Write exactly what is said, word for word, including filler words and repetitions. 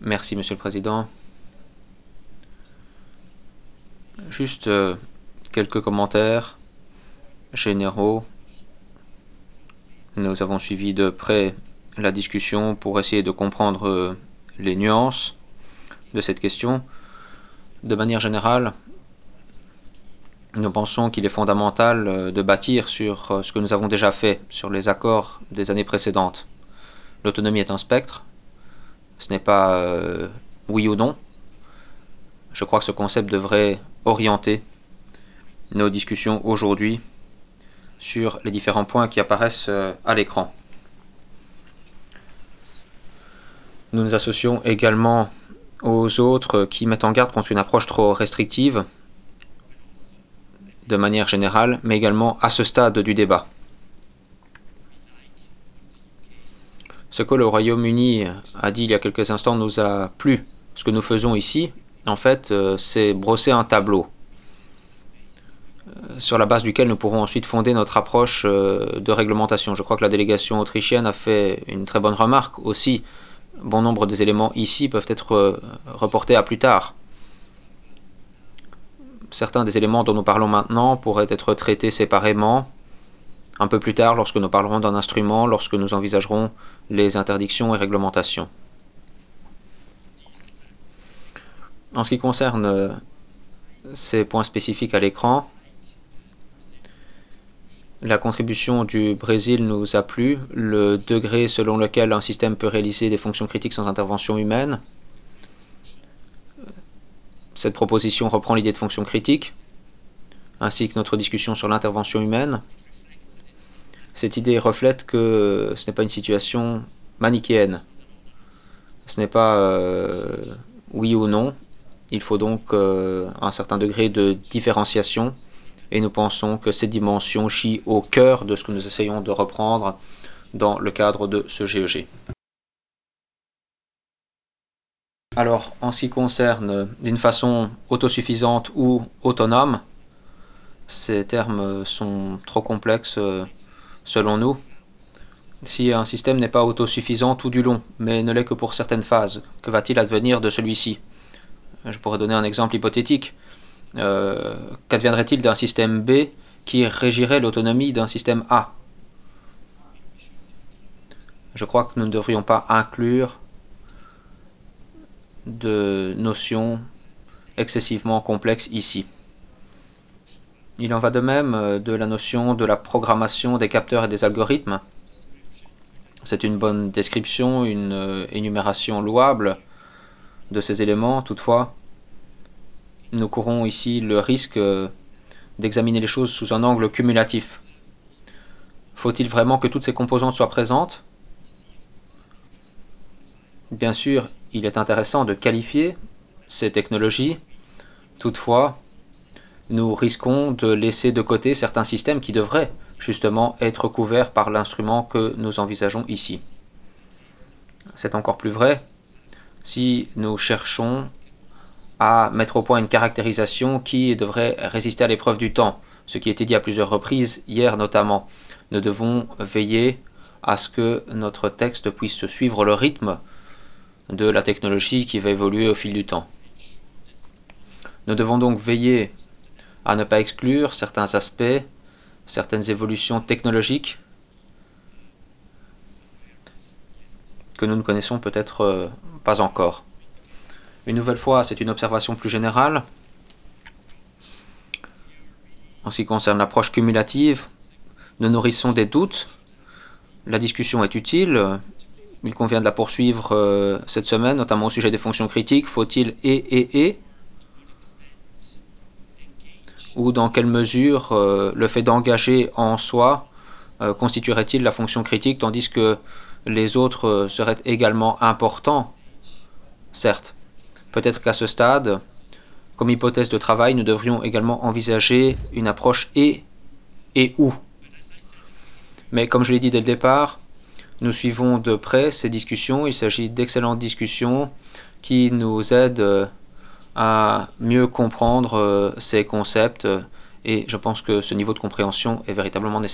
Merci, Monsieur le Président. Juste euh, quelques commentaires généraux. Nous avons suivi de près la discussion pour essayer de comprendre euh, les nuances de cette question. De manière générale, nous pensons qu'il est fondamental euh, de bâtir sur euh, ce que nous avons déjà fait, sur les accords des années précédentes. L'autonomie est un spectre. Ce n'est pas euh, oui ou non. Je crois que ce concept devrait orienter nos discussions aujourd'hui sur les différents points qui apparaissent à l'écran. Nous nous associons également aux autres qui mettent en garde contre une approche trop restrictive de manière générale, mais également à ce stade du débat. Ce que le Royaume-Uni a dit il y a quelques instants nous a plu. Ce que nous faisons ici, en fait, c'est brosser un tableau sur la base duquel nous pourrons ensuite fonder notre approche de réglementation. Je crois que la délégation autrichienne a fait une très bonne remarque aussi. Bon nombre des éléments ici peuvent être reportés à plus tard. Certains des éléments dont nous parlons maintenant pourraient être traités séparément un peu plus tard lorsque nous parlerons d'un instrument, lorsque nous envisagerons les interdictions et réglementations. En ce qui concerne ces points spécifiques à l'écran, la contribution du Brésil nous a plu, le degré selon lequel un système peut réaliser des fonctions critiques sans intervention humaine. Cette proposition reprend l'idée de fonction critique, ainsi que notre discussion sur l'intervention humaine. Cette idée reflète que ce n'est pas une situation manichéenne. Ce n'est pas euh, oui ou non. Il faut donc euh, un certain degré de différenciation et nous pensons que cette dimension chie au cœur de ce que nous essayons de reprendre dans le cadre de ce G E G. Alors, en ce qui concerne d'une façon autosuffisante ou autonome, ces termes sont trop complexes selon nous. Si un système n'est pas autosuffisant tout du long, mais ne l'est que pour certaines phases, que va-t-il advenir de celui-ci? Je pourrais donner un exemple hypothétique. Euh, Qu'adviendrait-il d'un système B qui régirait l'autonomie d'un système A? Je crois que nous ne devrions pas inclure de notions excessivement complexes ici. Il en va de même de la notion de la programmation des capteurs et des algorithmes. C'est une bonne description, une énumération louable de ces éléments. Toutefois, nous courons ici le risque d'examiner les choses sous un angle cumulatif. Faut-il vraiment que toutes ces composantes soient présentes? Bien sûr, il est intéressant de qualifier ces technologies. Toutefois, nous risquons de laisser de côté certains systèmes qui devraient justement être couverts par l'instrument que nous envisageons ici. C'est encore plus vrai si nous cherchons à mettre au point une caractérisation qui devrait résister à l'épreuve du temps, ce qui a été dit à plusieurs reprises, hier notamment. Nous devons veiller à ce que notre texte puisse suivre le rythme de la technologie qui va évoluer au fil du temps. Nous devons donc veiller à ne pas exclure certains aspects, certaines évolutions technologiques que nous ne connaissons peut-être pas encore. Une nouvelle fois, c'est une observation plus générale. En ce qui concerne l'approche cumulative, nous nourrissons des doutes. La discussion est utile. Il convient de la poursuivre euh, cette semaine, notamment au sujet des fonctions critiques. Faut-il et, et, et ou dans quelle mesure euh, le fait d'engager en soi euh, constituerait-il la fonction critique, tandis que les autres euh, seraient également importants? Certes, peut-être qu'à ce stade, comme hypothèse de travail, nous devrions également envisager une approche et et ou. Mais comme je l'ai dit dès le départ, nous suivons de près ces discussions. Il s'agit d'excellentes discussions qui nous aident à mieux comprendre ces concepts et je pense que ce niveau de compréhension est véritablement nécessaire.